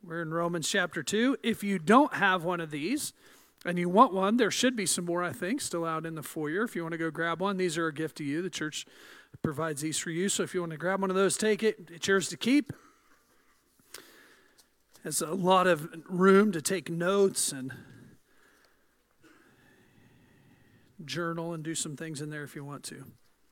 We're in Romans chapter 2. If you don't have one of these and you want one, there should be some more, I think, still out in the foyer. If you want to go grab one, these are a gift to you. The church provides these for you. So if you want to grab one of those, take it. It's yours to keep. There's a lot of room to take notes and journal and do some things in there if you want to.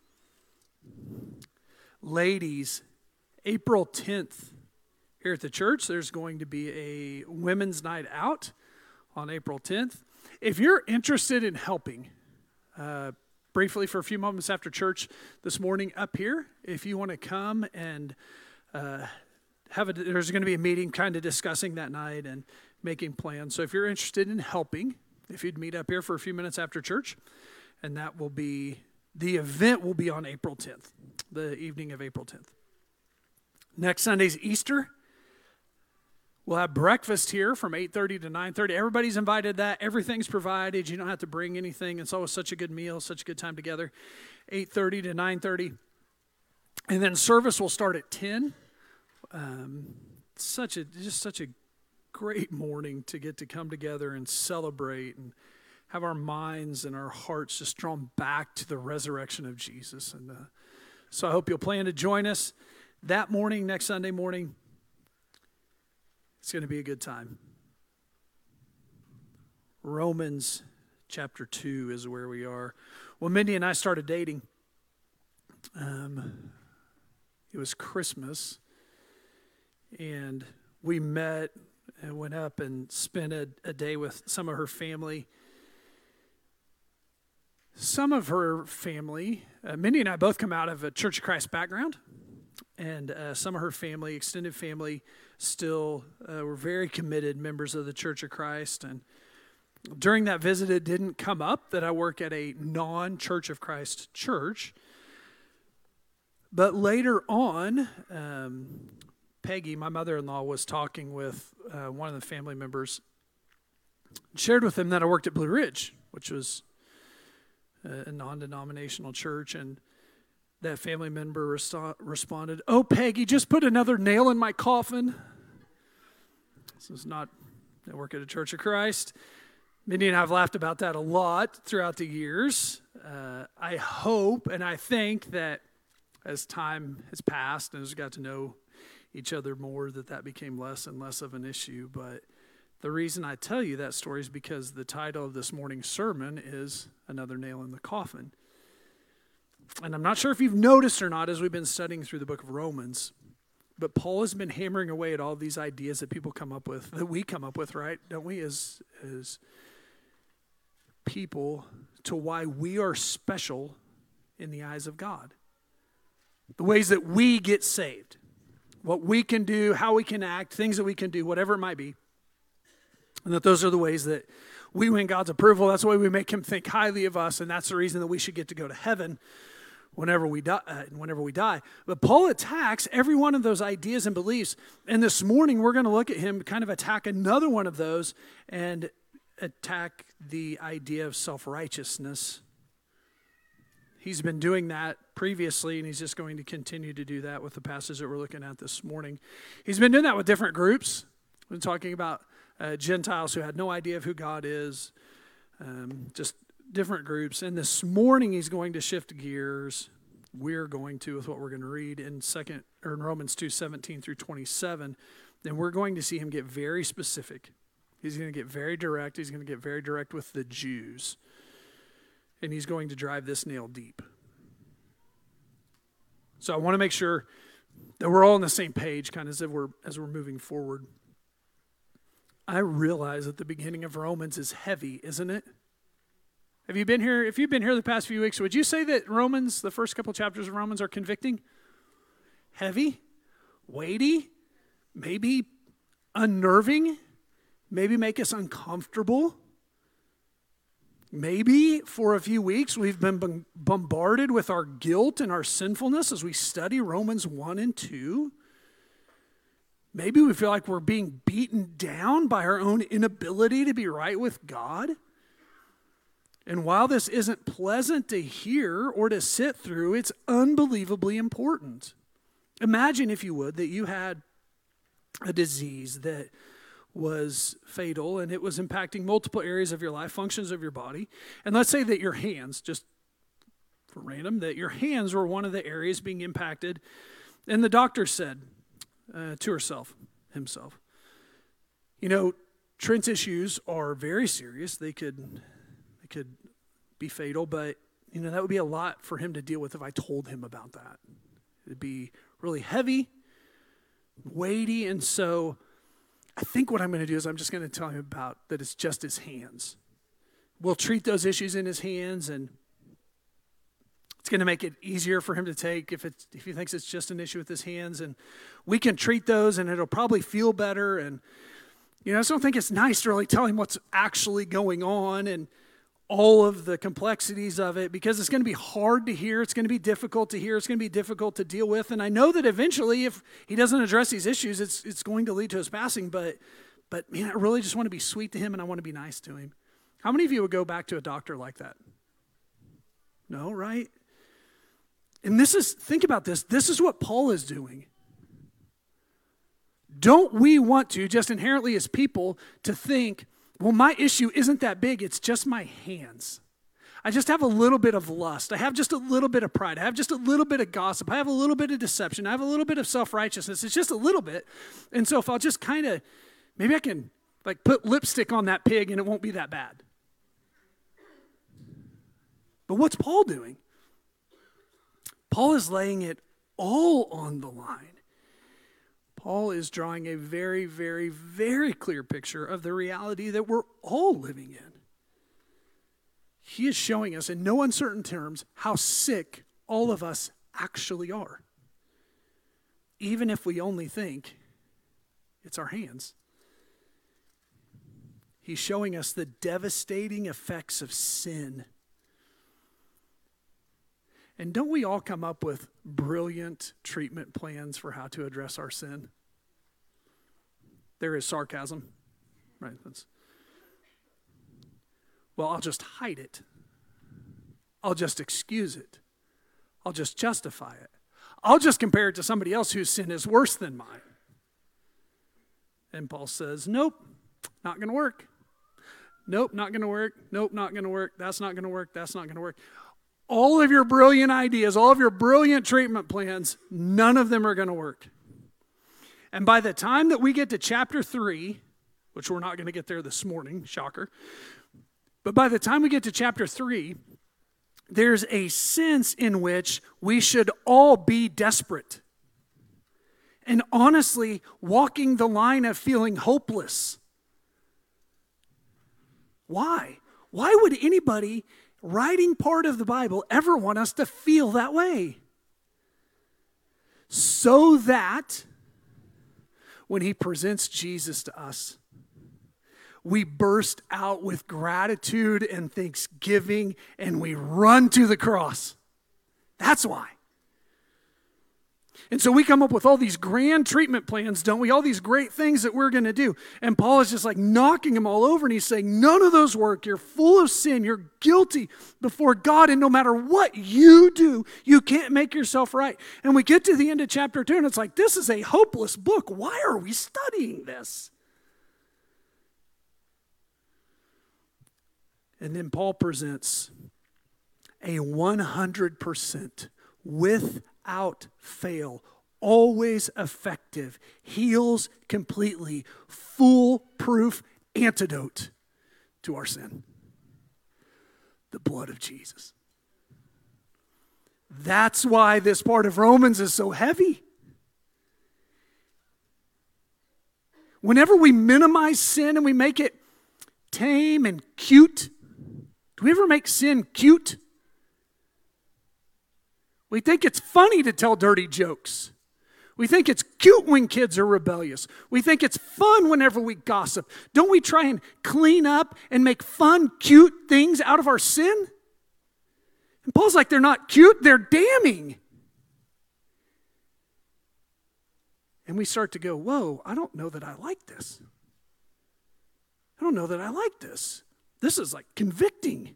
Ladies, April 10th here at the church, there's going to be a women's night out on April 10th. If you're interested in helping, briefly for a few moments after church this morning up here, if you want to come and there's going to be a meeting kind of discussing that night and making plans. So if you're interested in helping, if you'd meet up here for a few minutes after church, and the event will be on April 10th, the evening of April 10th. Next Sunday's Easter. We'll have breakfast here from 8:30 to 9:30. Everybody's invited to that. Everything's provided. You don't have to bring anything. It's always such a good meal, such a good time together. 8:30 to 9:30. And then service will start at 10. Such a great morning to get to come together and celebrate and have our minds and our hearts just drawn back to the resurrection of Jesus. And so I hope you'll plan to join us that morning, next Sunday morning. It's going to be a good time. Romans chapter 2 is where we are. When Mindy and I started dating, it was Christmas, and we met and went up and spent a day with some of her family. Some of her family, Mindy and I both come out of a Church of Christ background, and some of her family, extended family, still were very committed members of the Church of Christ. And during that visit, it didn't come up that I work at a non-Church of Christ church. But later on, Peggy, my mother-in-law, was talking with one of the family members, shared with him that I worked at Blue Ridge, which was a non-denominational church, and that family member responded, "Oh, Peggy, just put another nail in my coffin." This is not, I work at a Church of Christ. Mindy and I have laughed about that a lot throughout the years. I hope and I think that as time has passed and as we got to know each other more, that became less and less of an issue. But the reason I tell you that story is because the title of this morning's sermon is Another Nail in the Coffin. And I'm not sure if you've noticed or not as we've been studying through the book of Romans, but Paul has been hammering away at all these ideas that people come up with, that we come up with, right? Don't we, as people, to why we are special in the eyes of God. The ways that we get saved, what we can do, how we can act, things that we can do, whatever it might be. And that those are the ways that we win God's approval. That's the way we make him think highly of us, and that's the reason that we should get to go to heaven whenever we die. But Paul attacks every one of those ideas and beliefs. And this morning, we're going to look at him kind of attack another one of those and attack the idea of self-righteousness. He's been doing that previously, and he's just going to continue to do that with the passage that we're looking at this morning. He's been doing that with different groups. We've been talking about Gentiles who had no idea of who God is, just different groups. And this morning he's going to shift gears. We're going to with what we're going to read in Romans 2:17 through 27. And we're going to see him get very specific. He's going to get very direct. He's going to get very direct with the Jews. And he's going to drive this nail deep. So I want to make sure that we're all on the same page, kind of as we're moving forward. I realize that the beginning of Romans is heavy, isn't it? Have you been here? If you've been here the past few weeks, would you say that Romans, the first couple chapters of Romans, are convicting? Heavy? Weighty? Maybe unnerving? Maybe make us uncomfortable? Maybe for a few weeks we've been bombarded with our guilt and our sinfulness as we study Romans 1 and 2. Maybe we feel like we're being beaten down by our own inability to be right with God. And while this isn't pleasant to hear or to sit through, it's unbelievably important. Imagine, if you would, that you had a disease that was fatal, and it was impacting multiple areas of your life, functions of your body. And let's say that your hands, just for random, that your hands were one of the areas being impacted. And the doctor said to himself, Trent's issues are very serious. They could be fatal, but that would be a lot for him to deal with if I told him about that. It'd be really heavy, weighty, and so I think what I'm going to do is I'm just going to tell him about that it's just his hands. We'll treat those issues in his hands, and it's going to make it easier for him to take if he thinks it's just an issue with his hands, and we can treat those, and it'll probably feel better. And I just don't think it's nice to really tell him what's actually going on and all of the complexities of it, because it's going to be hard to hear. It's going to be difficult to hear. It's going to be difficult to deal with. And I know that eventually, if he doesn't address these issues, it's going to lead to his passing. But man, I really just want to be sweet to him, and I want to be nice to him. How many of you would go back to a doctor like that? No, right? And think about this. This is what Paul is doing. Don't we want to, just inherently as people, to think, well, my issue isn't that big, it's just my hands. I just have a little bit of lust. I have just a little bit of pride. I have just a little bit of gossip. I have a little bit of deception. I have a little bit of self-righteousness. It's just a little bit. And so if I'll just maybe I can put lipstick on that pig and it won't be that bad. But what's Paul doing? Paul is laying it all on the line. Paul is drawing a very, very, very clear picture of the reality that we're all living in. He is showing us in no uncertain terms how sick all of us actually are, even if we only think it's our hands. He's showing us the devastating effects of sin. And don't we all come up with brilliant treatment plans for how to address our sin? There is sarcasm, right? I'll just hide it. I'll just excuse it. I'll just justify it. I'll just compare it to somebody else whose sin is worse than mine. And Paul says, nope, not going to work. Nope, not going to work. Nope, not going to work. That's not going to work. That's not going to work. All of your brilliant ideas, all of your brilliant treatment plans, none of them are going to work. And by the time that we get to chapter 3, which we're not going to get there this morning, shocker, but by the time we get to chapter 3, there's a sense in which we should all be desperate. And honestly, walking the line of feeling hopeless. Why? Why would anybody writing part of the Bible ever want us to feel that way? So that when he presents Jesus to us, we burst out with gratitude and thanksgiving and we run to the cross. That's why. And so we come up with all these grand treatment plans, don't we? All these great things that we're going to do. And Paul is just knocking them all over, and he's saying, none of those work. You're full of sin. You're guilty before God, and no matter what you do, you can't make yourself right. And we get to the end of chapter 2, and it's this is a hopeless book. Why are we studying this? And then Paul presents a 100% without fail, always effective, heals completely, foolproof antidote to our sin. The blood of Jesus. That's why this part of Romans is so heavy. Whenever we minimize sin and we make it tame and cute, do we ever make sin cute? We think it's funny to tell dirty jokes. We think it's cute when kids are rebellious. We think it's fun whenever we gossip. Don't we try and clean up and make fun, cute things out of our sin? And Paul's they're not cute, they're damning. And we start to go, whoa, I don't know that I like this. I don't know that I like this. This is convicting.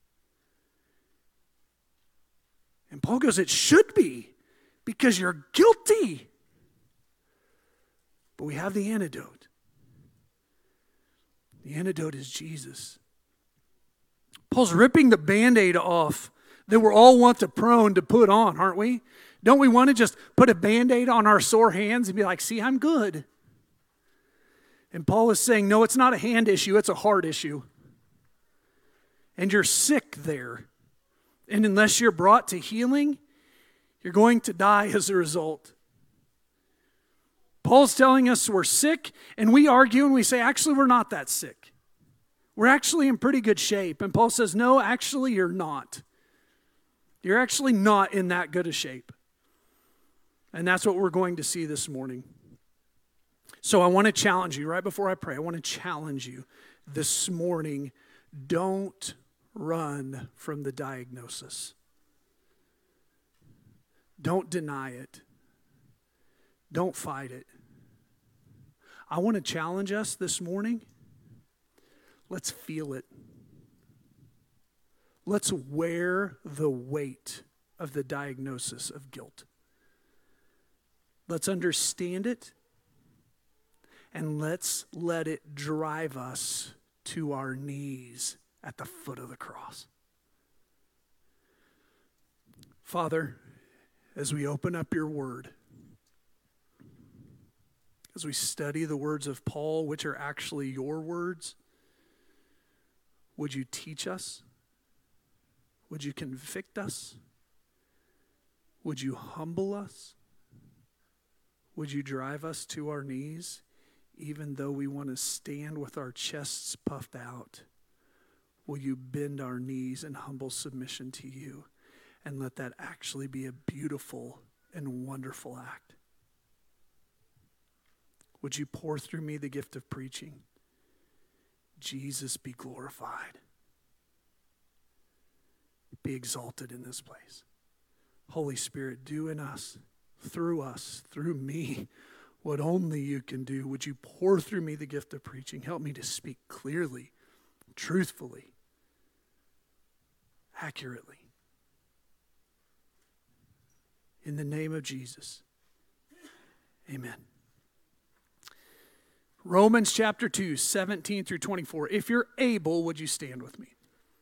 And Paul goes, it should be, because you're guilty. But we have the antidote. The antidote is Jesus. Paul's ripping the Band-Aid off that we're all prone to put on, aren't we? Don't we want to just put a Band-Aid on our sore hands and be like, see, I'm good? And Paul is saying, no, it's not a hand issue, it's a heart issue. And you're sick there. And unless you're brought to healing, you're going to die as a result. Paul's telling us we're sick, and we argue and we say, actually, we're not that sick. We're actually in pretty good shape. And Paul says, no, actually, you're not. You're actually not in that good a shape. And that's what we're going to see this morning. So I want to challenge you, right before I pray, I want to challenge you this morning, don't run from the diagnosis. Don't deny it. Don't fight it. I want to challenge us this morning. Let's feel it. Let's wear the weight of the diagnosis of guilt. Let's understand it, and let's let it drive us to our knees at the foot of the cross. Father, as we open up your word, as we study the words of Paul, which are actually your words, would you teach us? Would you convict us? Would you humble us? Would you drive us to our knees, even though we want to stand with our chests puffed out? Will you bend our knees in humble submission to you and let that actually be a beautiful and wonderful act? Would you pour through me the gift of preaching? Jesus be glorified. Be exalted in this place. Holy Spirit, do in us, through me, what only you can do. Would you pour through me the gift of preaching? Help me to speak clearly, truthfully, accurately. In the name of Jesus, amen. Romans chapter 2, 17 through 24. If you're able, would you stand with me?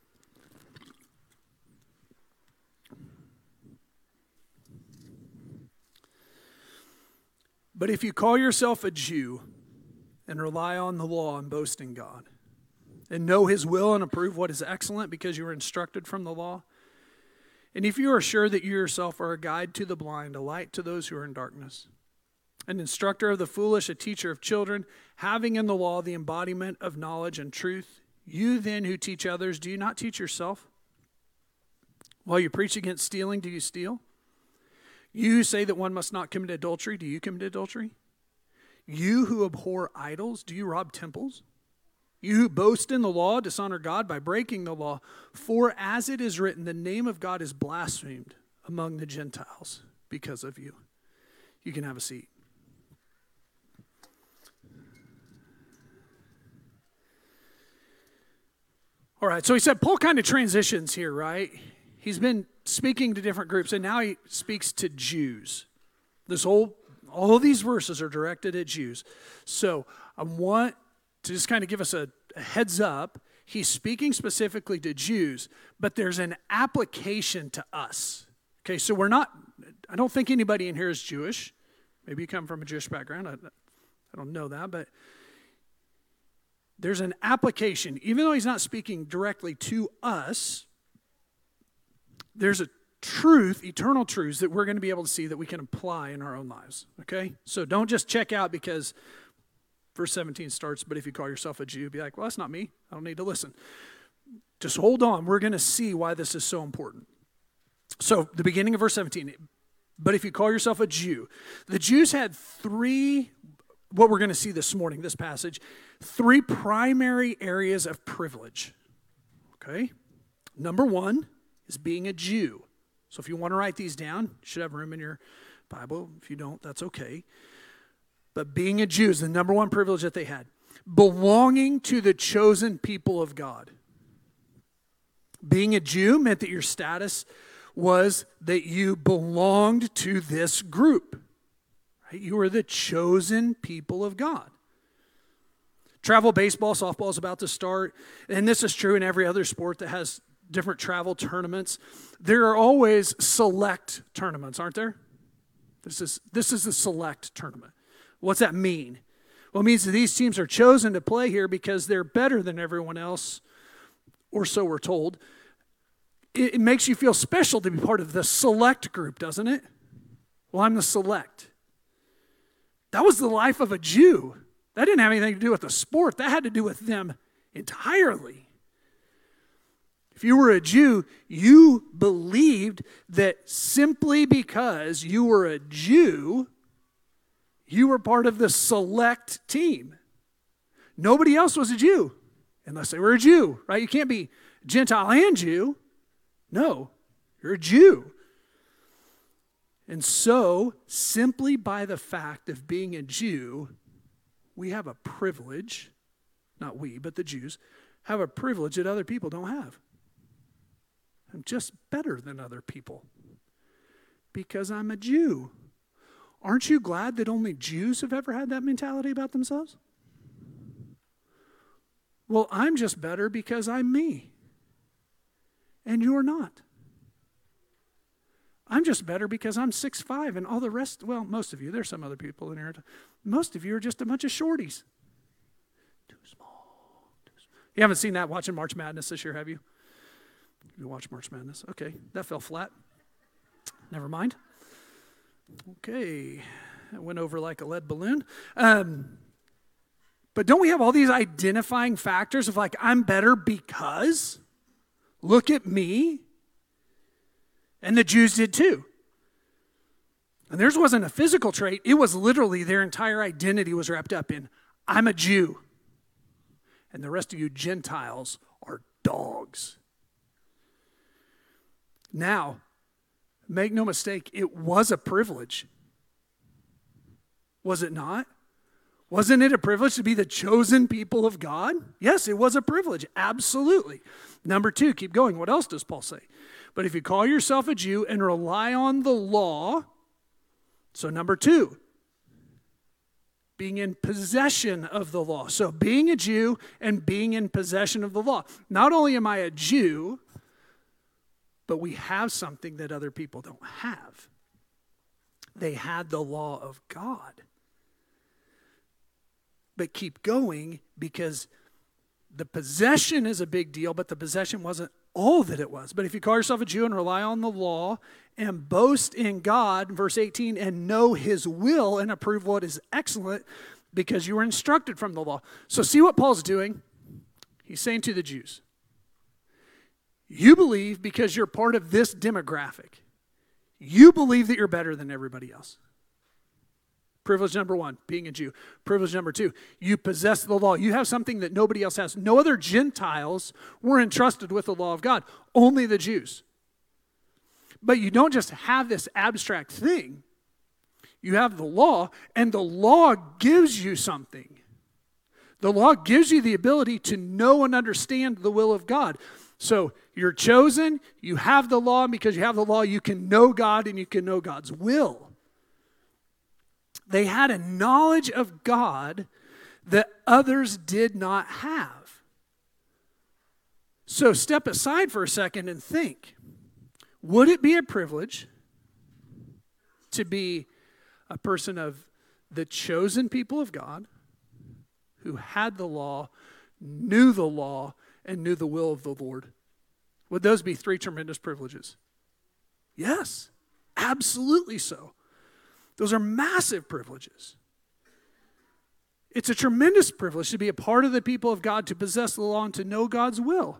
But if you call yourself a Jew and rely on the law and boast in God, and know his will and approve what is excellent because you are instructed from the law, and if you are sure that you yourself are a guide to the blind, a light to those who are in darkness, an instructor of the foolish, a teacher of children, having in the law the embodiment of knowledge and truth, you then who teach others, do you not teach yourself? While you preach against stealing, do you steal? You who say that one must not commit adultery, do you commit adultery? You who abhor idols, do you rob temples? You who boast in the law, dishonor God by breaking the law. For as it is written, the name of God is blasphemed among the Gentiles because of you. You can have a seat. All right, so he said Paul kind of transitions here, right? He's been speaking to different groups, and now he speaks to Jews. All of these verses are directed at Jews. So I want to just kind of give us a heads up. He's speaking specifically to Jews, but there's an application to us. Okay, so I don't think anybody in here is Jewish. Maybe you come from a Jewish background. I don't know that, but there's an application. Even though he's not speaking directly to us, there's a truth, eternal truths that we're going to be able to see that we can apply in our own lives, okay? So don't just check out because verse 17 starts, but if you call yourself a Jew, be like, well, that's not me. I don't need to listen. Just hold on. We're going to see why this is so important. So the beginning of verse 17, but if you call yourself a Jew, the Jews had what we're going to see this morning, this passage, 3 primary areas of privilege, okay? Number 1 is being a Jew. So if you want to write these down, you should have room in your Bible. If you don't, that's okay. But being a Jew is the number 1 privilege that they had. Belonging to the chosen people of God. Being a Jew meant that your status was that you belonged to this group. Right? You are the chosen people of God. Travel baseball, softball is about to start, and this is true in every other sport that has different travel tournaments. There are always select tournaments, aren't there? This is a select tournament. What's that mean? Well, it means that these teams are chosen to play here because they're better than everyone else, or so we're told. It makes you feel special to be part of the select group, doesn't it? Well, I'm the select. That was the life of a Jew. That didn't have anything to do with the sport. That had to do with them entirely. If you were a Jew, you believed that simply because you were a Jew, you were part of the select team. Nobody else was a Jew unless they were a Jew, right? You can't be Gentile and Jew. No, you're a Jew. And so, simply by the fact of being a Jew, we have a privilege, not we, but the Jews, have a privilege that other people don't have. I'm just better than other people because I'm a Jew. Aren't you glad that only Jews have ever had that mentality about themselves? Well, I'm just better because I'm me. And you're not. I'm just better because I'm 6'5", and all the rest, well, most of you, there's some other people in here. Most of you are just a bunch of shorties. Too small. You haven't seen that watching March Madness this year, have you? You watch March Madness? Okay, that fell flat. Never mind. Okay, that went over like a lead balloon. But don't we have all these identifying factors of like, I'm better because, look at me. And the Jews did too. And theirs wasn't a physical trait. It was literally their entire identity was wrapped up in, I'm a Jew. And the rest of you Gentiles are dogs. Now, make no mistake, it was a privilege. Was it not? Wasn't it a privilege to be the chosen people of God? Yes, it was a privilege. Absolutely. Number 2, keep going. What else does Paul say? But if you call yourself a Jew and rely on the law, so number 2, being in possession of the law. So being a Jew and being in possession of the law. Not only am I a Jew, but we have something that other people don't have. They had the law of God. But keep going because the possession is a big deal, but the possession wasn't all that it was. But if you call yourself a Jew and rely on the law and boast in God, verse 18, and know his will and approve what is excellent because you were instructed from the law. So see what Paul's doing? He's saying to the Jews, you believe because you're part of this demographic. You believe that you're better than everybody else. Privilege number 1, being a Jew. Privilege number 2, you possess the law. You have something that nobody else has. No other Gentiles were entrusted with the law of God, only the Jews. But you don't just have this abstract thing. You have the law, and the law gives you something. The law gives you the ability to know and understand the will of God. So you're chosen, you have the law, and because you have the law, you can know God and you can know God's will. They had a knowledge of God that others did not have. So step aside for a second and think, would it be a privilege to be a person of the chosen people of God who had the law, knew the law, and knew the will of the Lord? Would those be 3 tremendous privileges? Yes, absolutely so. Those are massive privileges. It's a tremendous privilege to be a part of the people of God, to possess the law, and to know God's will.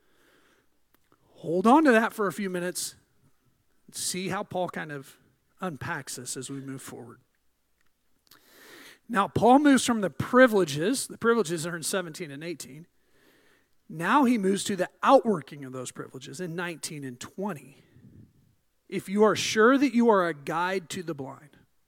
Hold on to that for a few minutes. See how Paul kind of unpacks this as we move forward. Now, Paul moves from the privileges are in 17 and 18. Now he moves to the outworking of those privileges in 19 and 20. If you are sure that you are a guide to the blind,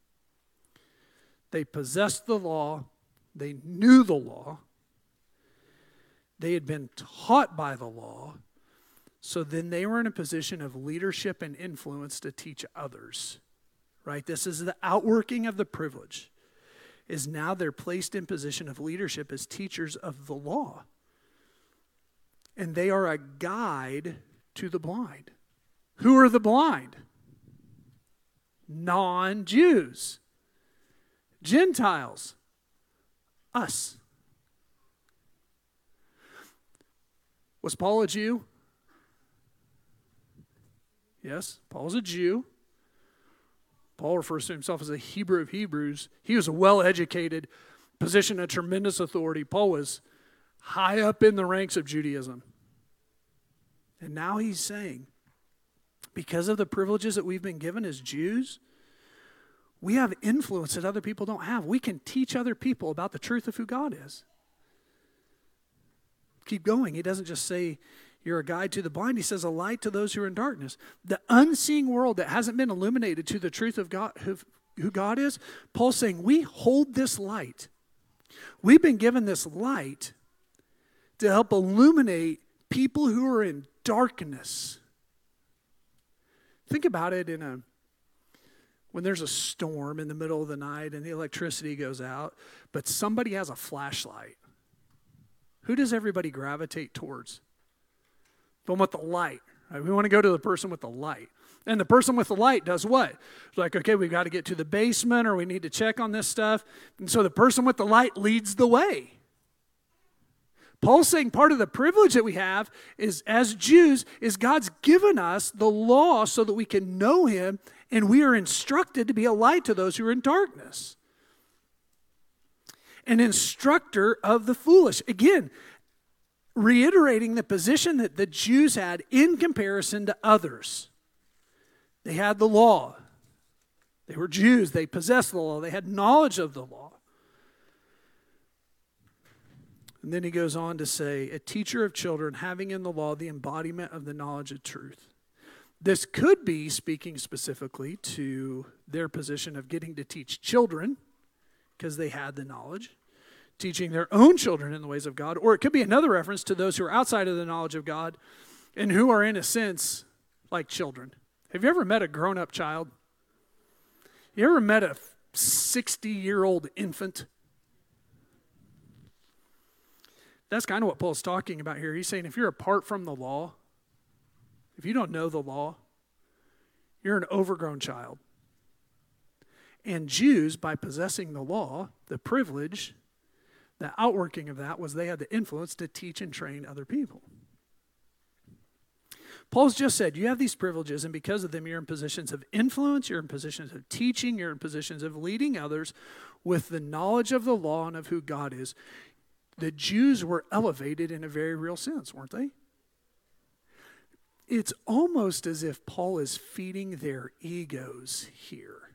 they possessed the law, they knew the law, they had been taught by the law, so then they were in a position of leadership and influence to teach others. right? This is the outworking of the privilege, is now they're placed in position of leadership as teachers of the law. And they are a guide to the blind. Who are the blind? Non-Jews. Gentiles. Us. Was Paul a Jew? Yes, Paul's a Jew. Paul refers to himself as a Hebrew of Hebrews. He was a well-educated, position of tremendous authority. Paul was high up in the ranks of Judaism. And now he's saying, because of the privileges that we've been given as Jews, we have influence that other people don't have. We can teach other people about the truth of who God is. Keep going. He doesn't just say you're a guide to the blind. He says a light to those who are in darkness. The unseeing world that hasn't been illuminated to the truth of God, who God is, Paul's saying we hold this light. We've been given this light to help illuminate people who are in darkness. Think about it when there's a storm in the middle of the night and the electricity goes out, but somebody has a flashlight. Who does everybody gravitate towards? The one with the light. Right? We want to go to the person with the light. And the person with the light does what? It's like, okay, we've got to get to the basement or we need to check on this stuff. And so the person with the light leads the way. Paul's saying part of the privilege that we have is, as Jews, is God's given us the law so that we can know Him, and we are instructed to be a light to those who are in darkness. An instructor of the foolish. Again, reiterating the position that the Jews had in comparison to others. They had the law. They were Jews. They possessed the law. They had knowledge of the law. And then he goes on to say, a teacher of children having in the law the embodiment of the knowledge of truth. This could be speaking specifically to their position of getting to teach children because they had the knowledge, teaching their own children in the ways of God, or it could be another reference to those who are outside of the knowledge of God and who are in a sense like children. Have you ever met a grown-up child? You ever met a 60-year-old infant? That's kind of what Paul's talking about here. He's saying if you're apart from the law, if you don't know the law, you're an overgrown child. And Jews, by possessing the law, the privilege, the outworking of that was they had the influence to teach and train other people. Paul's just said, you have these privileges, and because of them, you're in positions of influence, you're in positions of teaching, you're in positions of leading others with the knowledge of the law and of who God is. The Jews were elevated in a very real sense, weren't they? It's almost as if Paul is feeding their egos here.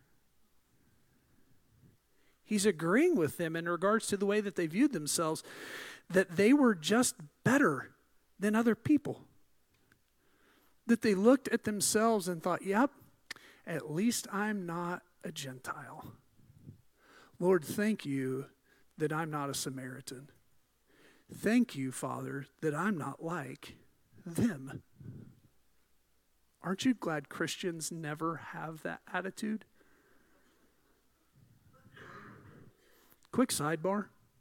He's agreeing with them in regards to the way that they viewed themselves, that they were just better than other people. That they looked at themselves and thought, yep, at least I'm not a Gentile. Lord, thank you that I'm not a Samaritan. Thank you, Father, that I'm not like them. Aren't you glad Christians never have that attitude? Quick sidebar.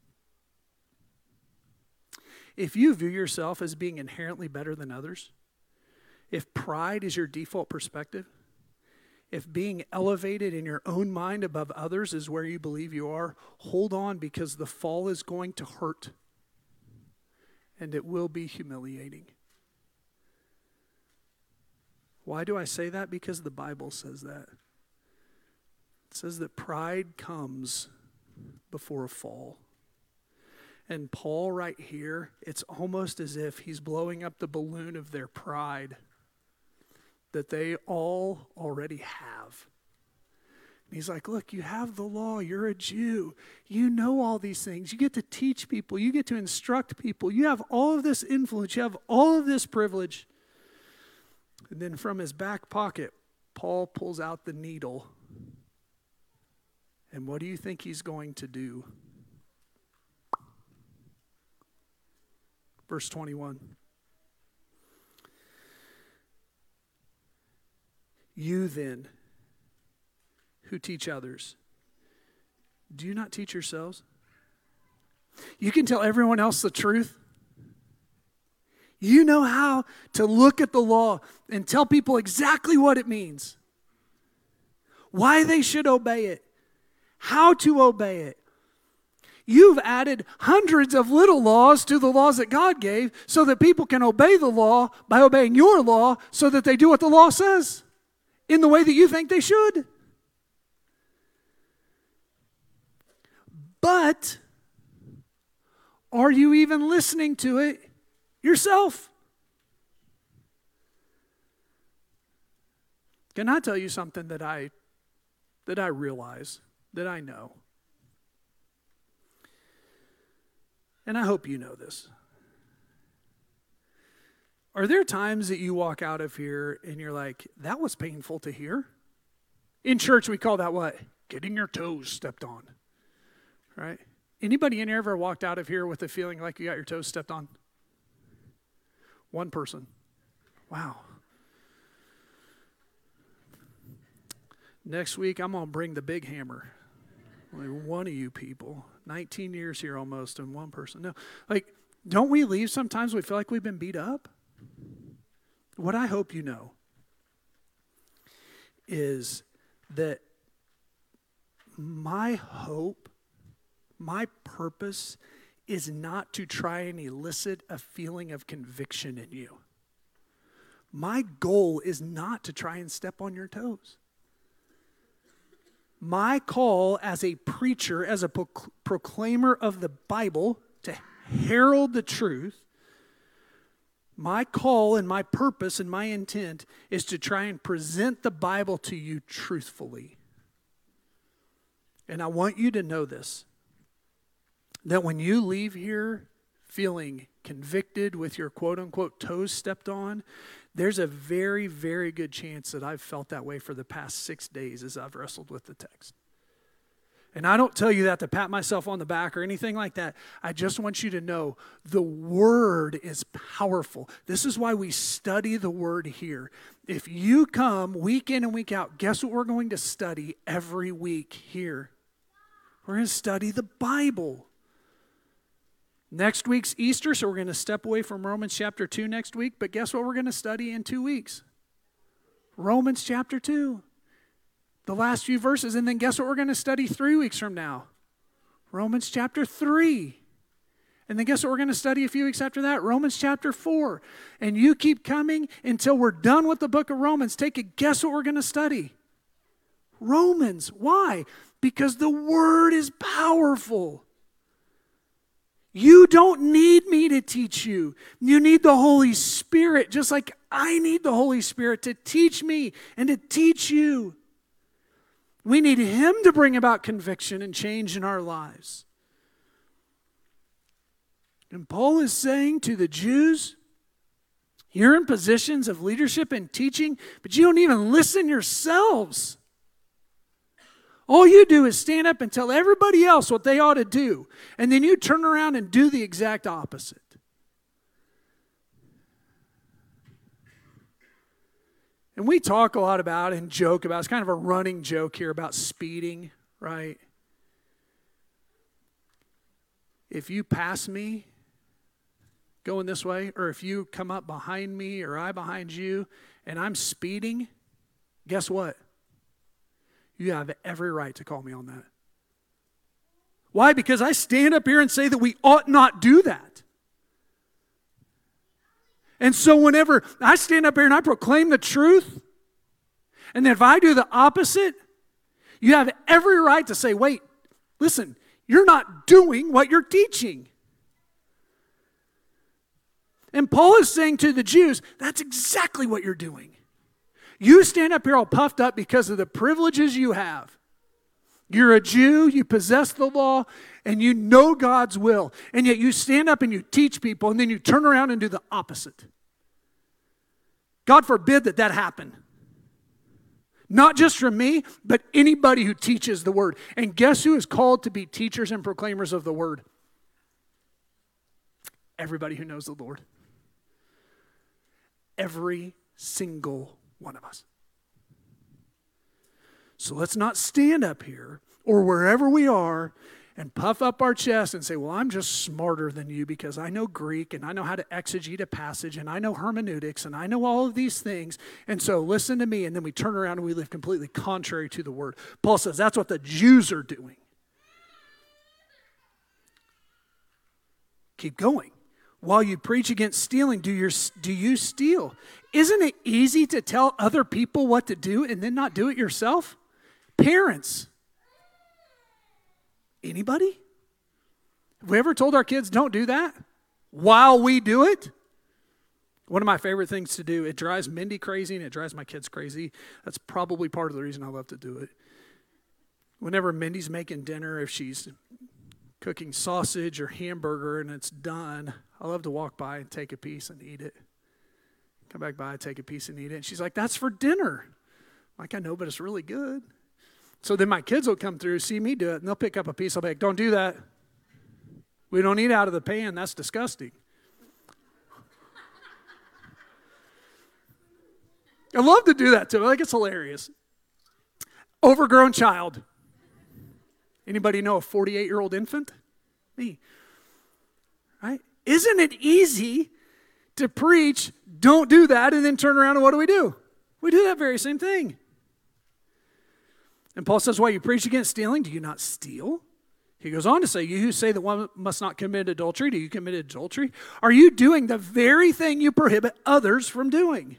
If you view yourself as being inherently better than others, if pride is your default perspective, if being elevated in your own mind above others is where you believe you are, hold on, because the fall is going to hurt. And it will be humiliating. Why do I say that? Because the Bible says that. It says that pride comes before a fall. And Paul right here, it's almost as if he's blowing up the balloon of their pride that they all already have. He's like, look, you have the law. You're a Jew. You know all these things. You get to teach people. You get to instruct people. You have all of this influence. You have all of this privilege. And then from his back pocket, Paul pulls out the needle. And what do you think he's going to do? Verse 21. You then, who teach others, do you not teach yourselves? You can tell everyone else the truth. You know how to look at the law and tell people exactly what it means, why they should obey it, how to obey it. You've added hundreds of little laws to the laws that God gave so that people can obey the law by obeying your law so that they do what the law says in the way that you think they should. But are you even listening to it yourself? Can I tell you something that I realize, that I know? And I hope you know this. Are there times that you walk out of here and you're like, that was painful to hear? In church, we call that what? Getting your toes stepped on. Right? Anybody in here ever walked out of here with a feeling like you got your toes stepped on? One person. Wow. Next week, I'm going to bring the big hammer. Only one of you people. 19 years here almost, and one person. No, like, don't we leave sometimes we feel like we've been beat up? What I hope you know is that my hope, my purpose is not to try and elicit a feeling of conviction in you. My goal is not to try and step on your toes. My call as a preacher, as a proclaimer of the Bible, to herald the truth, my call and my purpose and my intent is to try and present the Bible to you truthfully. And I want you to know this, that when you leave here feeling convicted with your quote-unquote toes stepped on, there's a very, very good chance that I've felt that way for the past 6 days as I've wrestled with the text. And I don't tell you that to pat myself on the back or anything like that. I just want you to know the Word is powerful. This is why we study the Word here. If you come week in and week out, guess what we're going to study every week here? We're going to study the Bible. Next week's Easter, so we're going to step away from Romans chapter 2 next week. But guess what we're going to study in 2 weeks? Romans chapter 2. The last few verses. And then guess what we're going to study 3 weeks from now? Romans chapter 3. And then guess what we're going to study a few weeks after that? Romans chapter 4. And you keep coming until we're done with the book of Romans. Take a guess what we're going to study? Romans. Why? Because the Word is powerful. You don't need me to teach you. You need the Holy Spirit, just like I need the Holy Spirit to teach me and to teach you. We need Him to bring about conviction and change in our lives. And Paul is saying to the Jews, you're in positions of leadership and teaching, but you don't even listen yourselves. All you do is stand up and tell everybody else what they ought to do. And then you turn around and do the exact opposite. And we talk a lot about and joke about, it's kind of a running joke here about speeding, right? If you pass me going this way, or if you come up behind me or I behind you and I'm speeding, guess what? You have every right to call me on that. Why? Because I stand up here and say that we ought not do that. And so whenever I stand up here and I proclaim the truth, and then if I do the opposite, you have every right to say, wait, listen, you're not doing what you're teaching. And Paul is saying to the Jews, that's exactly what you're doing. You stand up here all puffed up because of the privileges you have. You're a Jew, you possess the law, and you know God's will. And yet you stand up and you teach people, and then you turn around and do the opposite. God forbid that happen. Not just from me, but anybody who teaches the Word. And guess who is called to be teachers and proclaimers of the Word? Everybody who knows the Lord. Every single one of us. So let's not stand up here or wherever we are and puff up our chest and say, well, I'm just smarter than you because I know Greek and I know how to exegete a passage and I know hermeneutics and I know all of these things. And so listen to me. And then we turn around and we live completely contrary to the word. Paul says that's what the Jews are doing. Keep going. While you preach against stealing, do you steal? Isn't it easy to tell other people what to do and then not do it yourself? Parents. Anybody? Have we ever told our kids don't do that while we do it? One of my favorite things to do, it drives Mindy crazy and it drives my kids crazy. That's probably part of the reason I love to do it. Whenever Mindy's making dinner, if she's cooking sausage or hamburger and it's done, I love to walk by and take a piece and eat it. Come back by, take a piece and eat it. And she's like, that's for dinner. I'm like, I know, but it's really good. So then my kids will come through, see me do it, and they'll pick up a piece. I'll be like, don't do that. We don't eat out of the pan. That's disgusting. I love to do that to them. I think it's hilarious. Overgrown child. Anybody know a 48-year-old infant? Me. Right? Isn't it easy to preach, don't do that, and then turn around and what do? We do that very same thing. And Paul says, while you preach against stealing, do you not steal? He goes on to say, you who say that one must not commit adultery, do you commit adultery? Are you doing the very thing you prohibit others from doing?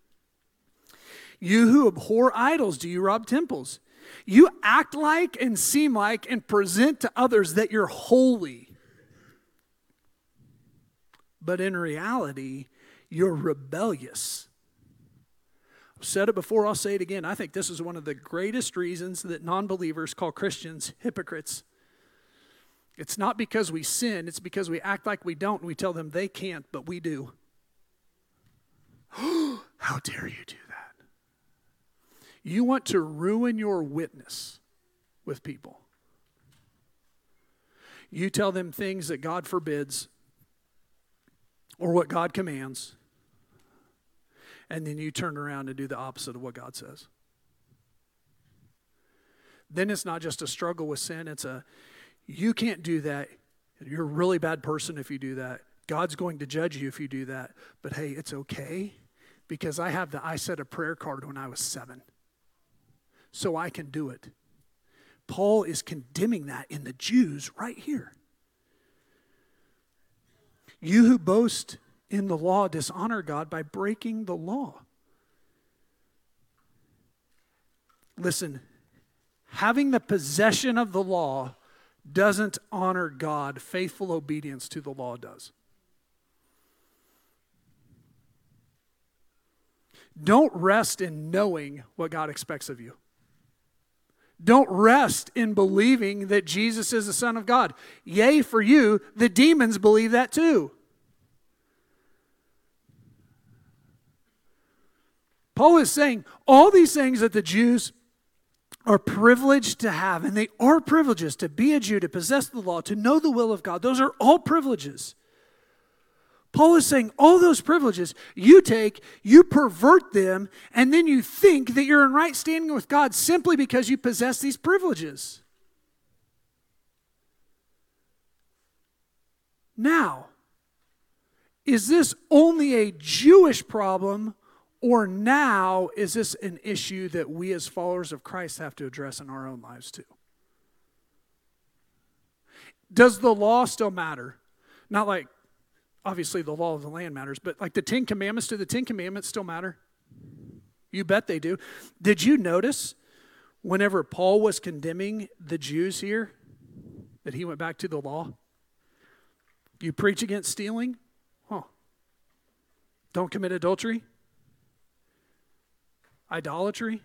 You who abhor idols, do you rob temples? You act like and seem like and present to others that you're holy. But in reality, you're rebellious. I've said it before, I'll say it again. I think this is one of the greatest reasons that non-believers call Christians hypocrites. It's not because we sin, it's because we act like we don't and we tell them they can't, but we do. How dare you do that? You want to ruin your witness with people. You tell them things that God forbids or what God commands, and then you turn around and do the opposite of what God says. Then it's not just a struggle with sin, it's you can't do that. You're a really bad person if you do that. God's going to judge you if you do that. But hey, it's okay because I said a prayer card when I was 7. So I can do it. Paul is condemning that in the Jews right here. You who boast in the law dishonor God by breaking the law. Listen, having the possession of the law doesn't honor God. Faithful obedience to the law does. Don't rest in knowing what God expects of you. Don't rest in believing that Jesus is the Son of God. Yea, for you, the demons believe that too. Paul is saying all these things that the Jews are privileged to have, and they are privileges to be a Jew, to possess the law, to know the will of God. Those are all privileges. Paul is saying all those privileges you take, you pervert them, and then you think that you're in right standing with God simply because you possess these privileges. Now, is this only a Jewish problem, or now is this an issue that we as followers of Christ have to address in our own lives too? Does the law still matter? Not like, obviously the law of the land matters, but like the 10 Commandments, do the 10 Commandments still matter? You bet they do. Did you notice whenever Paul was condemning the Jews here, that he went back to the law? You preach against stealing? Don't commit adultery? Idolatry?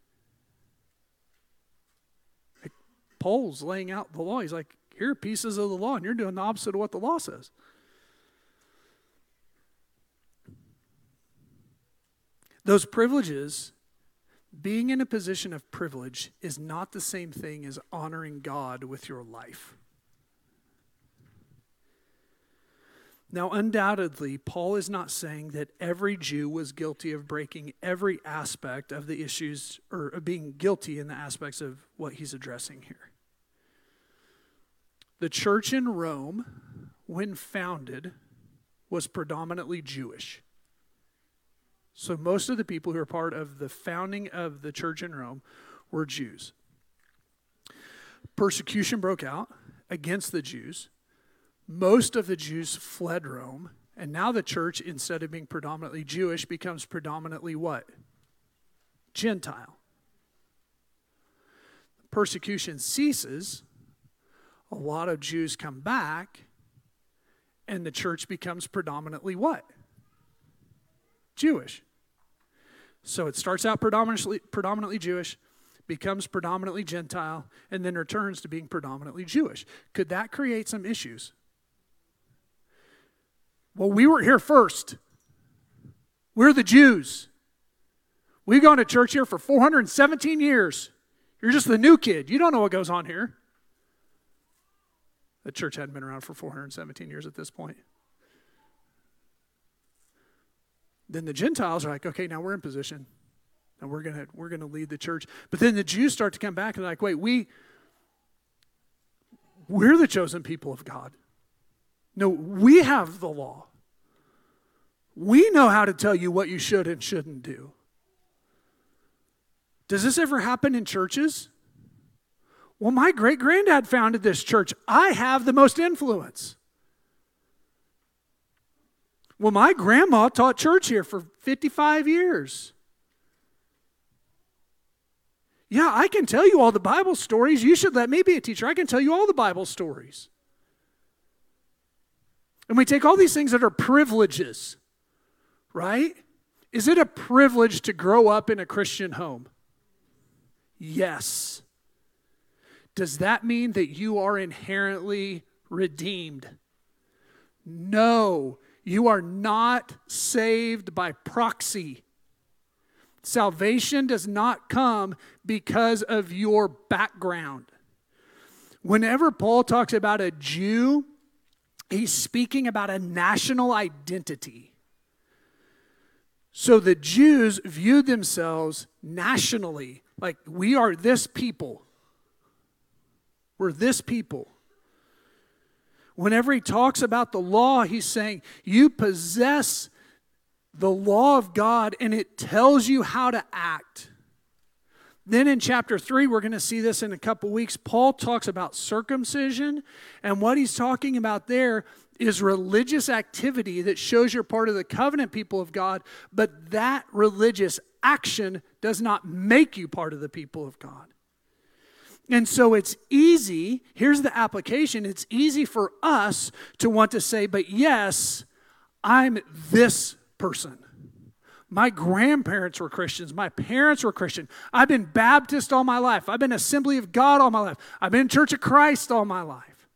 Like, Paul's laying out the law. He's like, here are pieces of the law, and you're doing the opposite of what the law says. Those privileges, being in a position of privilege, is not the same thing as honoring God with your life. Now, undoubtedly, Paul is not saying that every Jew was guilty of breaking every aspect of the issues, or of being guilty in the aspects of what he's addressing here. The church in Rome, when founded, was predominantly Jewish. So most of the people who are part of the founding of the church in Rome were Jews. Persecution broke out against the Jews. Most of the Jews fled Rome, and now the church, instead of being predominantly Jewish, becomes predominantly what? Gentile. Persecution ceases, a lot of Jews come back, and the church becomes predominantly what? Jewish. So it starts out predominantly Jewish, becomes predominantly Gentile, and then returns to being predominantly Jewish. Could that create some issues? Well, we were here first. We're the Jews. We've gone to church here for 417 years. You're just the new kid. You don't know what goes on here. The church hadn't been around for 417 years at this point. Then the Gentiles are like, okay, now we're in position. And we're gonna lead the church. But then the Jews start to come back and they're like, wait, we're the chosen people of God. No, we have the law. We know how to tell you what you should and shouldn't do. Does this ever happen in churches? Well, my great-granddad founded this church. I have the most influence. Well, my grandma taught church here for 55 years. Yeah, I can tell you all the Bible stories. You should let me be a teacher. I can tell you all the Bible stories. And we take all these things that are privileges, right? Is it a privilege to grow up in a Christian home? Yes. Does that mean that you are inherently redeemed? No, you are not saved by proxy. Salvation does not come because of your background. Whenever Paul talks about a Jew, he's speaking about a national identity. So the Jews viewed themselves nationally, like we are this people. We're this people. Whenever he talks about the law, he's saying you possess the law of God and it tells you how to act. Then in chapter 3, we're going to see this in a couple weeks, Paul talks about circumcision, and what he's talking about there is religious activity that shows you're part of the covenant people of God, but that religious action does not make you part of the people of God. And so it's easy, here's the application, it's easy for us to want to say, but yes, I'm this person. My grandparents were Christians. My parents were Christian. I've been Baptist all my life. I've been Assembly of God all my life. I've been Church of Christ all my life.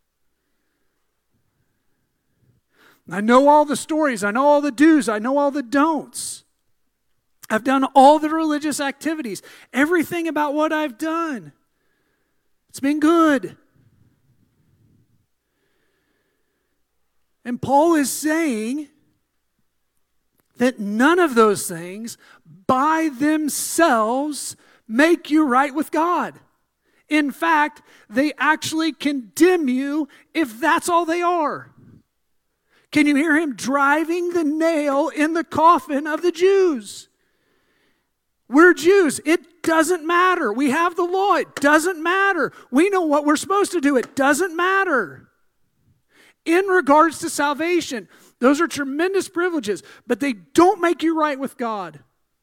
I know all the stories. I know all the do's. I know all the don'ts. I've done all the religious activities. Everything about what I've done. It's been good. And Paul is saying that none of those things by themselves make you right with God. In fact, they actually condemn you if that's all they are. Can you hear him driving the nail in the coffin of the Jews? We're Jews. It doesn't matter. We have the law. It doesn't matter. We know what we're supposed to do. It doesn't matter. In regards to salvation, those are tremendous privileges, but they don't make you right with God.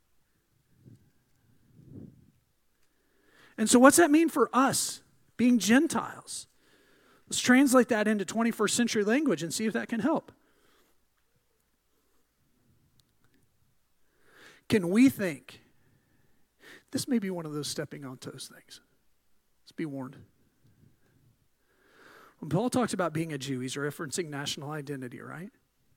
And so what's that mean for us, being Gentiles? Let's translate that into 21st century language and see if that can help. Can we think, this may be one of those stepping on toes things. Let's be warned. When Paul talks about being a Jew, he's referencing national identity, right?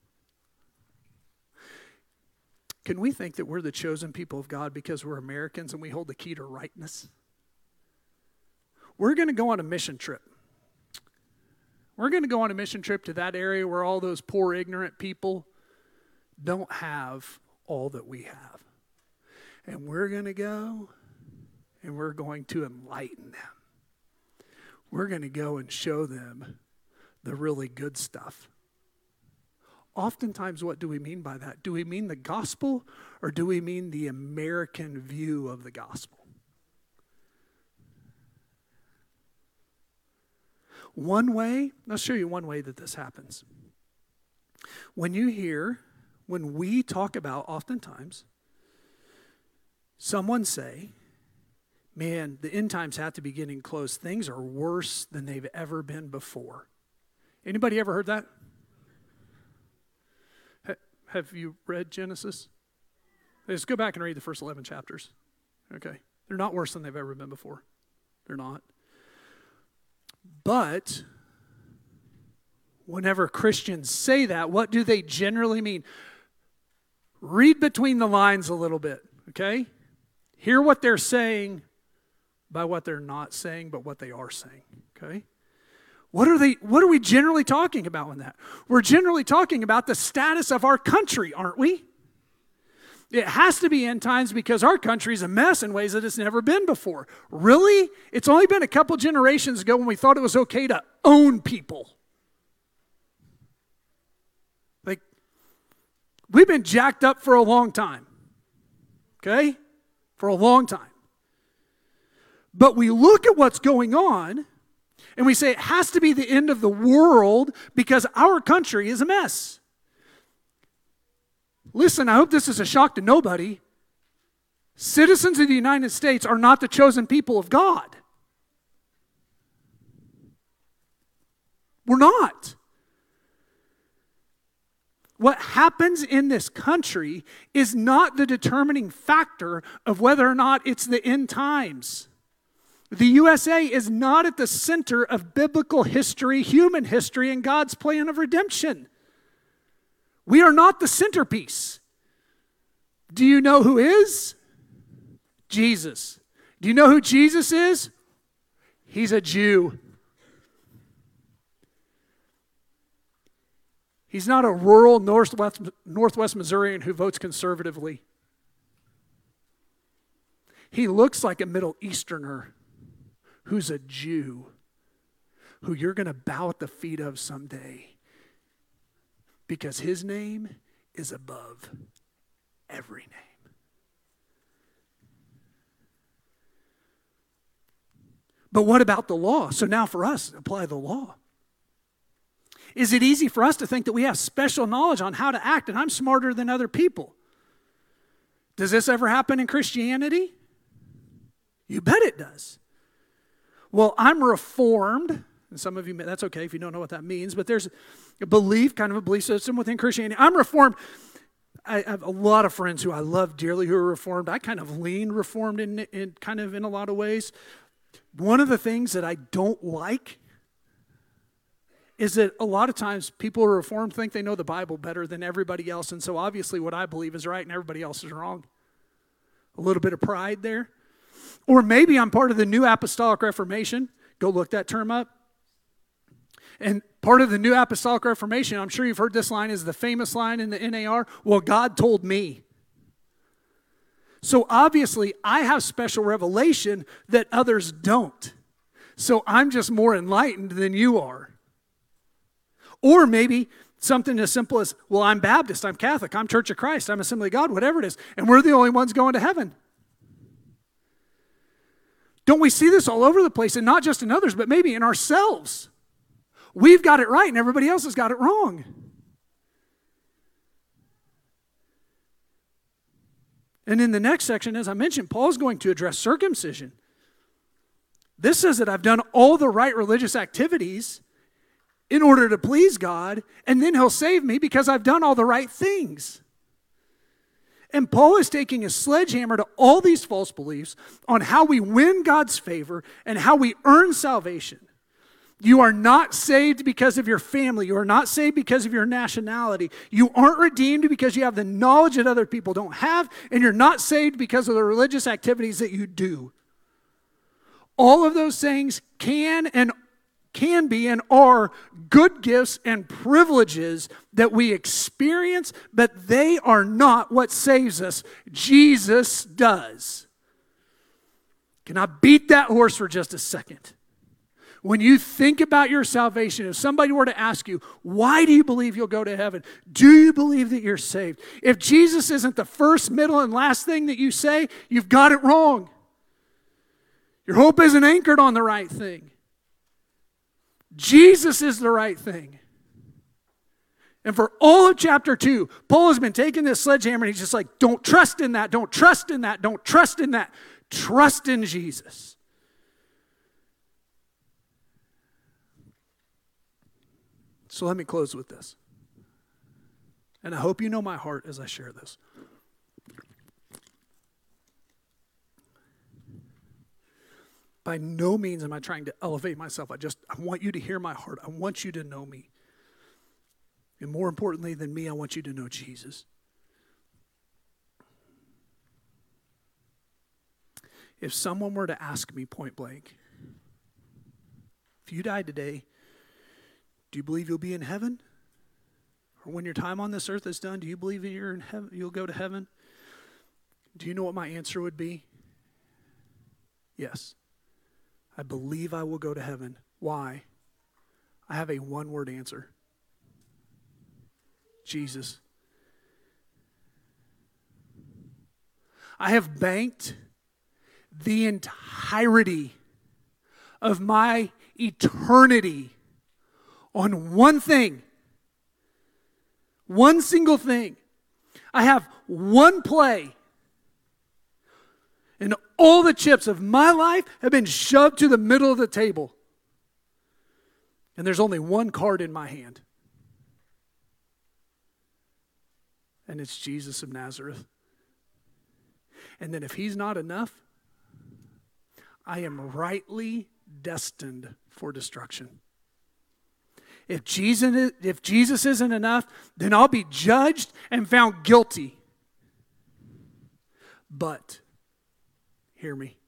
Can we think that we're the chosen people of God because we're Americans and we hold the key to rightness? We're going to go on a mission trip. We're going to go on a mission trip to that area where all those poor, ignorant people don't have all that we have. And we're going to go and we're going to enlighten them. We're going to go and show them the really good stuff. Oftentimes, what do we mean by that? Do we mean the gospel or do we mean the American view of the gospel? One way, I'll show you one way that this happens. When we talk about oftentimes, someone say, man, the end times have to be getting close. Things are worse than they've ever been before. Anybody ever heard that? Have you read Genesis? Let's go back and read the first 11 chapters. Okay. They're not worse than they've ever been before. They're not. But whenever Christians say that, what do they generally mean? Read between the lines a little bit, okay? Hear what they're saying by what they're not saying, but what they are saying, okay? What are we generally talking about in that? We're generally talking about the status of our country, aren't we? It has to be end times because our country's a mess in ways that it's never been before. Really? It's only been a couple generations ago when we thought it was okay to own people. Like, we've been jacked up for a long time. Okay? For a long time. But we look at what's going on and we say it has to be the end of the world because our country is a mess. Listen, I hope this is a shock to nobody. Citizens of the United States are not the chosen people of God. We're not. What happens in this country is not the determining factor of whether or not it's the end times. The USA is not at the center of biblical history, human history, and God's plan of redemption. We are not the centerpiece. Do you know who is? Jesus. Do you know who Jesus is? He's a Jew. He's not a rural Northwest Missourian who votes conservatively. He looks like a Middle Easterner who's a Jew, who you're going to bow at the feet of someday. Because his name is above every name. But what about the law? So now for us, apply the law. Is it easy for us to think that we have special knowledge on how to act and I'm smarter than other people? Does this ever happen in Christianity? You bet it does. Well, I'm Reformed. And some of you, that's okay if you don't know what that means, but there's a belief, kind of a belief system within Christianity. I'm Reformed. I have a lot of friends who I love dearly who are Reformed. I kind of lean Reformed in a lot of ways. One of the things that I don't like is that a lot of times people who are Reformed think they know the Bible better than everybody else, and so obviously what I believe is right and everybody else is wrong. A little bit of pride there. Or maybe I'm part of the New Apostolic Reformation. Go look that term up. And part of the New Apostolic Reformation, I'm sure you've heard this line, is the famous line in the NAR, well, God told me. So obviously, I have special revelation that others don't. So I'm just more enlightened than you are. Or maybe something as simple as, well, I'm Baptist, I'm Catholic, I'm Church of Christ, I'm Assembly of God, whatever it is, and we're the only ones going to heaven. Don't we see this all over the place, and not just in others, but maybe in ourselves? We've got it right and everybody else has got it wrong. And in the next section, as I mentioned, Paul's going to address circumcision. This says that I've done all the right religious activities in order to please God, and then he'll save me because I've done all the right things. And Paul is taking a sledgehammer to all these false beliefs on how we win God's favor and how we earn salvation. You are not saved because of your family. You are not saved because of your nationality. You aren't redeemed because you have the knowledge that other people don't have, and you're not saved because of the religious activities that you do. All of those things can can be and are good gifts and privileges that we experience, but they are not what saves us. Jesus does. Can I beat that horse for just a second? When you think about your salvation, if somebody were to ask you, why do you believe you'll go to heaven? Do you believe that you're saved? If Jesus isn't the first, middle, and last thing that you say, you've got it wrong. Your hope isn't anchored on the right thing. Jesus is the right thing. And for all of chapter 2, Paul has been taking this sledgehammer and he's just like, don't trust in that, don't trust in that, don't trust in that. Trust in Jesus. So let me close with this. And I hope you know my heart as I share this. By no means am I trying to elevate myself. I want you to hear my heart. I want you to know me. And more importantly than me, I want you to know Jesus. If someone were to ask me point blank, if you died today, do you believe you'll be in heaven? Or when your time on this earth is done, do you believe that you're in heaven, you'll go to heaven? Do you know what my answer would be? Yes. I believe I will go to heaven. Why? I have a one-word answer. Jesus. I have banked the entirety of my eternity on one thing. One single thing. I have one play. And all the chips of my life have been shoved to the middle of the table. And there's only one card in my hand. And it's Jesus of Nazareth. And then if he's not enough, I am rightly destined for destruction. If Jesus isn't enough, then I'll be judged and found guilty. But, hear me,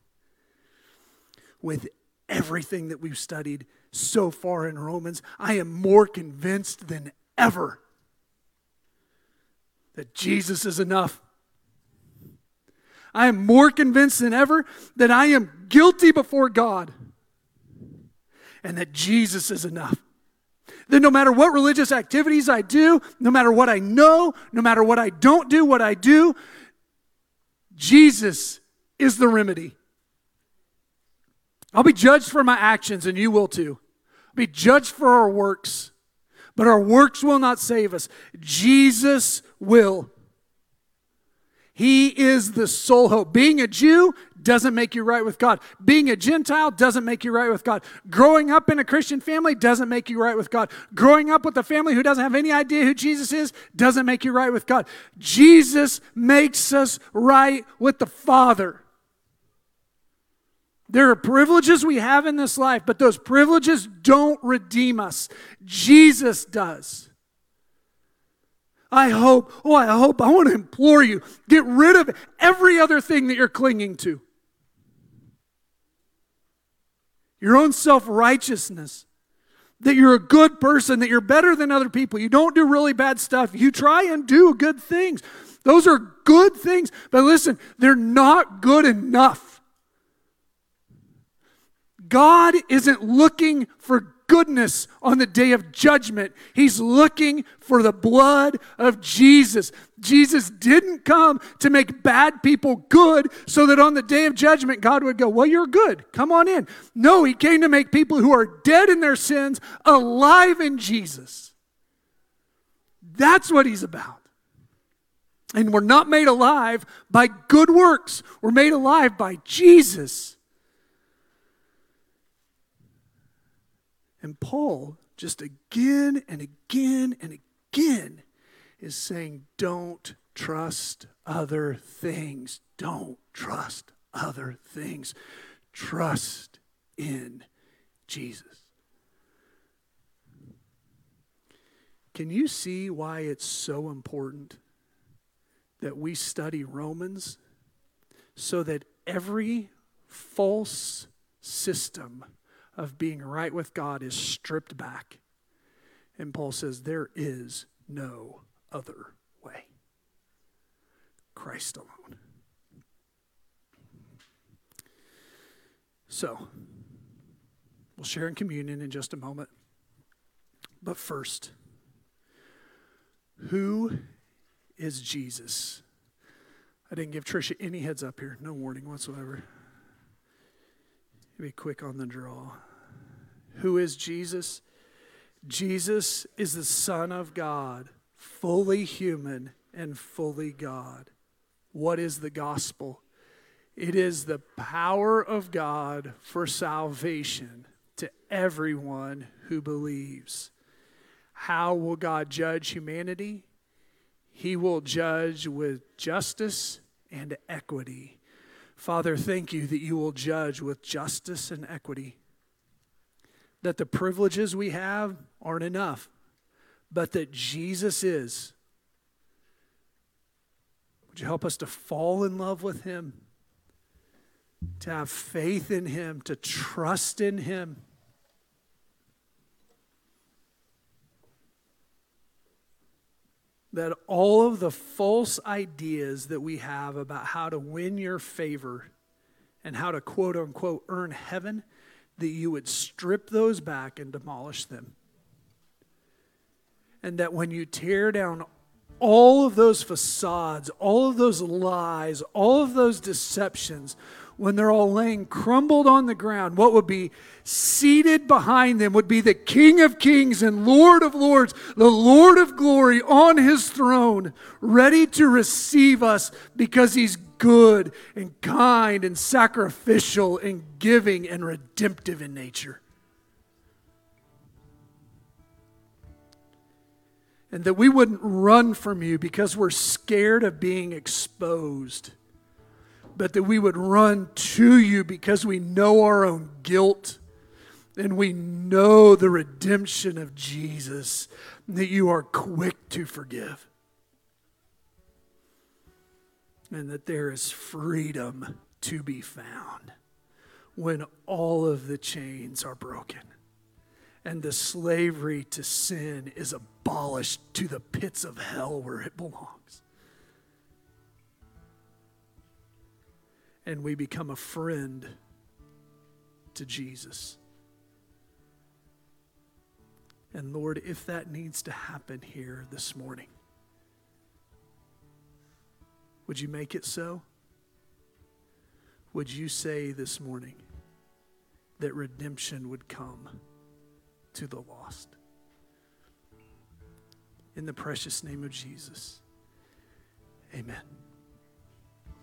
with everything that we've studied so far in Romans, I am more convinced than ever that Jesus is enough. I am more convinced than ever that I am guilty before God and that Jesus is enough. That no matter what religious activities I do, no matter what I know, no matter what I don't do, what I do, Jesus is the remedy. I'll be judged for my actions, and you will too. I'll be judged for our works, but our works will not save us. Jesus will. He is the sole hope. Being a Jew doesn't make you right with God. Being a Gentile doesn't make you right with God. Growing up in a Christian family doesn't make you right with God. Growing up with a family who doesn't have any idea who Jesus is doesn't make you right with God. Jesus makes us right with the Father. There are privileges we have in this life, but those privileges don't redeem us. Jesus does. I want to implore you, get rid of every other thing that you're clinging to. Your own self-righteousness, that you're a good person, that you're better than other people. You don't do really bad stuff. You try and do good things. Those are good things, but listen, they're not good enough. God isn't looking for goodness on the day of judgment. He's looking for the blood of Jesus. Jesus didn't come to make bad people good so that on the day of judgment God would go, well, you're good. Come on in. No, he came to make people who are dead in their sins alive in Jesus. That's what he's about. And we're not made alive by good works. We're made alive by Jesus. And Paul, just again and again and again, is saying, don't trust other things. Don't trust other things. Trust in Jesus. Can you see why it's so important that we study Romans so that every false system of being right with God is stripped back. And Paul says there is no other way. Christ alone. So, we'll share in communion in just a moment. But first, who is Jesus? I didn't give Tricia any heads up here. No warning whatsoever. Be quick on the draw. Who is Jesus? Jesus is the Son of God, fully human and fully God. What is the gospel? It is the power of God for salvation to everyone who believes. How will God judge humanity? He will judge with justice and equity. Father, thank you that you will judge with justice and equity. That the privileges we have aren't enough, but that Jesus is. Would you help us to fall in love with him, to have faith in him, to trust in him? That all of the false ideas that we have about how to win your favor and how to quote unquote earn heaven, that you would strip those back and demolish them. And that when you tear down all of those facades, all of those lies, all of those deceptions, when they're all laying crumbled on the ground, what would be seated behind them would be the King of Kings and Lord of Lords, the Lord of glory on his throne, ready to receive us because he's good and kind and sacrificial and giving and redemptive in nature. And that we wouldn't run from you because we're scared of being exposed, but that we would run to you because we know our own guilt and we know the redemption of Jesus, that you are quick to forgive. And that there is freedom to be found when all of the chains are broken and the slavery to sin is abolished to the pits of hell where it belongs. And we become a friend to Jesus. And Lord, if that needs to happen here this morning, would you make it so? Would you say this morning that redemption would come to the lost? In the precious name of Jesus, amen.